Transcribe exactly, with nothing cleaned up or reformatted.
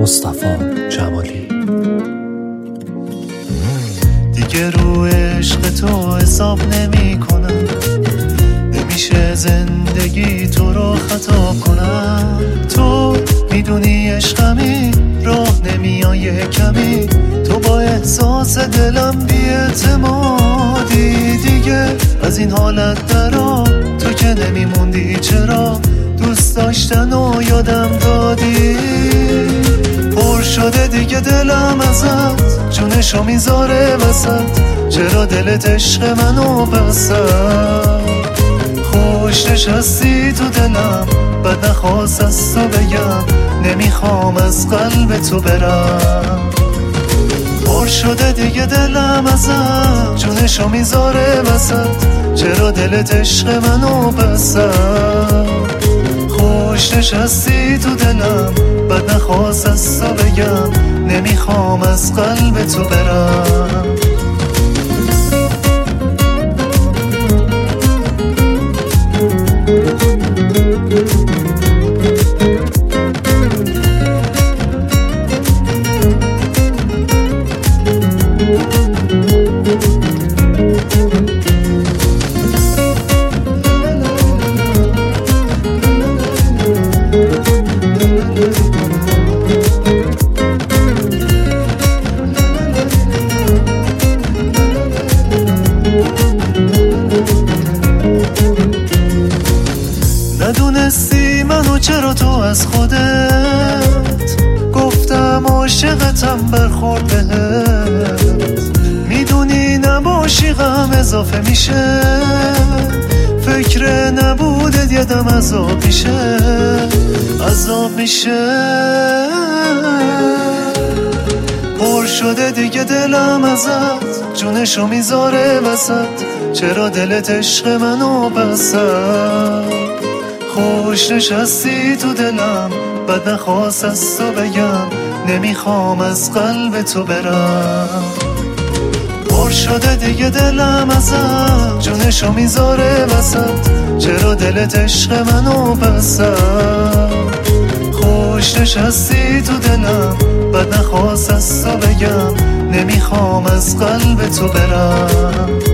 مصطفی جمالی. دیگه رو عشق تو حساب نمی کنم، نمیشه زندگی تو رو خطا کنم. تو میدونی عشقمی راه نمیای کمی، تو با احساس دلم بی‌اعتمادی. دیگه از این حالت درا تو که نمیموندی، چرا دوست داشتن و یادم دادی؟ پر شده دیگه دلم ازت، جونشو میذاره وسط، چرا دلت عشق منو بسد؟ خوش نشستی تو دلم، بد نخواست از تو بگم، نمیخوام از قلب تو برم. پر شده دیگه دلم ازت، جونشو میذاره وسط، چرا دلت عشق منو بسد؟ خوش نشستی تو دلم، بد نخواست از تو بگم، نمیخوام از قلب تو برم. ندونستی منو چرا تو از خودت، گفتم عاشقتم برخورد بهت. میدونی نباشی غم اضافه میشه، فکر نبودت یادم عذاب میشه، عذاب میشه. پر شده دیگه دلم ازت، جونشو میذاره وسط، چرا دلت عشق منو بسد؟ خوش نشستی تو دلم، بد نخواست از تو بگم، نمیخوام از قلب تو برم. پر شده دیگه دلم ازت، جونشو میذاره وسط، چرا دلت عشق منو بسد؟ خوش نشستی تو دلم، بد نخواست از تو بگم، نمیخوام از قلب تو برم.